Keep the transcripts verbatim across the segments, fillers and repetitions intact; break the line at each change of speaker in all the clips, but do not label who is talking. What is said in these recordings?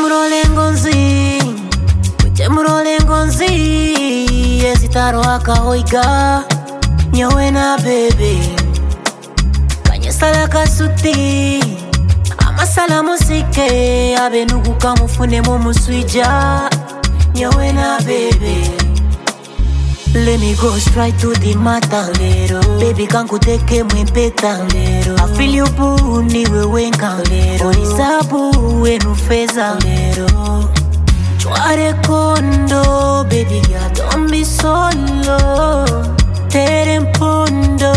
Temurole ngonzi, temurole ngonzi, ezitaro akahoiga, nyowe na baby. Kanyesala kasuti, amasala musike, abenugu kamufune mu muswija, nyowe na baby. Let me go straight to the matter, little baby, kanku teke mwempeta, little I feel you boo, niwe wenka, little Orisabu, enu feza, little Chware kondo, baby girl, don't be solo Tere mpondo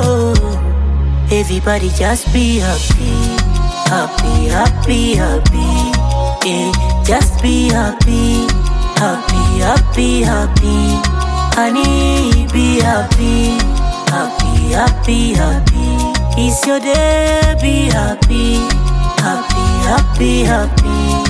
Everybody just be happy Happy, happy, happy eh, just be happy Happy, happy, happy Honey, be happy, happy, happy, happy. It's your day, be happy, happy, happy, happy.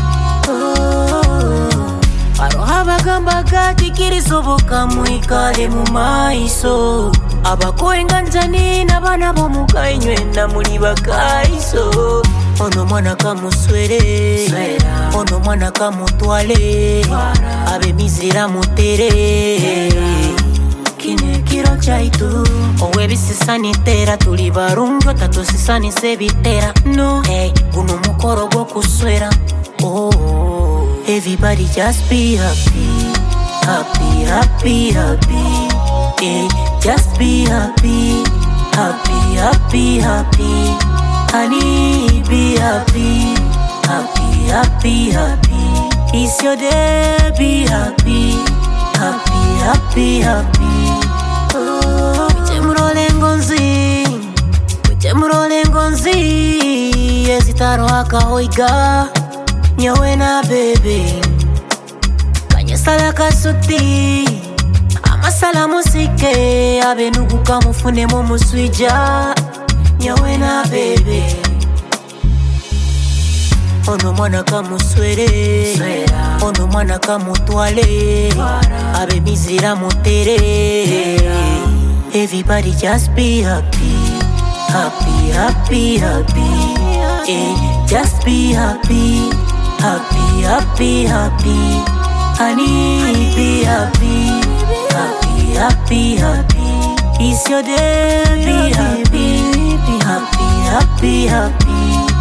Oh, arohaba gamba gati kiri soboka muikale mumaiso. Abakoenga njani na bana bomuka inywenda muli bakaiso. Ono mwana kamuswere, ono mwana kamutwale, abe mizira mutere. Kine kiro chaitu, owe bisisani tera, tuli barungo tato sisani sebitera. No, hey, guno mukoro go kuswera. Oh, everybody just be happy, happy, happy, happy. Hey, just be happy, happy, happy, happy. Honey, be happy, happy, happy, happy. It's your day, be happy, happy, happy, happy. Oh, temurole ngonzi, temurole ngonzi, ezitaro akahoiga, nyowe na baby. Kanyesala kasuti, amasala musike, abenugu kamufune mu muswija, nyowe na baby. Ono mwana kamuswere, ono mwana kamutwale, abe mizira mutere. Everybody just be happy, happy, happy, happy. Eh, just be happy, happy, happy, happy. Honey, be happy, happy, happy, happy. It's your day, be happy, happy, happy, happy.